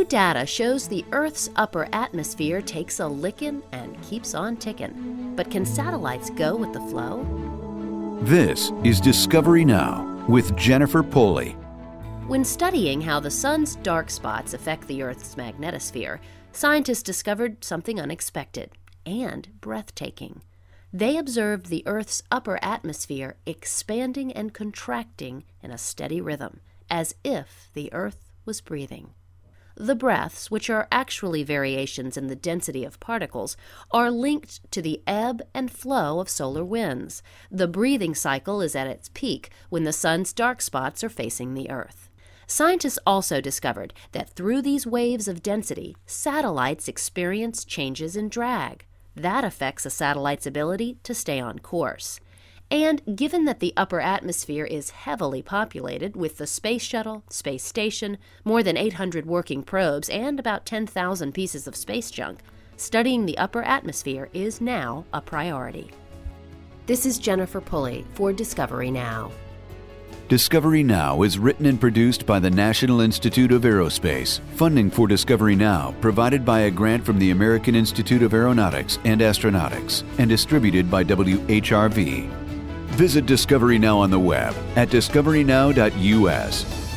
data shows the Earth's upper atmosphere takes a lickin' and keeps on tickin'. But can satellites go with the flow? This is Discovery Now with Jennifer Pulley. When studying how the sun's dark spots affect the Earth's magnetosphere, scientists discovered something unexpected and breathtaking. They observed the Earth's upper atmosphere expanding and contracting in a steady rhythm, as if the Earth was breathing. The breaths, which are actually variations in the density of particles, are linked to the ebb and flow of solar winds. The breathing cycle is at its peak when the sun's dark spots are facing the Earth. Scientists also discovered that through these waves of density, satellites experience changes in drag. That affects a satellite's ability to stay on course. And given that the upper atmosphere is heavily populated with the Space Shuttle, Space Station, more than 800 working probes, and about 10,000 pieces of space junk, studying the upper atmosphere is now a priority. This is Jennifer Pulley for Discovery Now. Discovery Now is written and produced by the National Institute of Aerospace. Funding for Discovery Now provided by a grant from the American Institute of Aeronautics and Astronautics and distributed by WHRV. Visit Discovery Now on the web at discoverynow.us.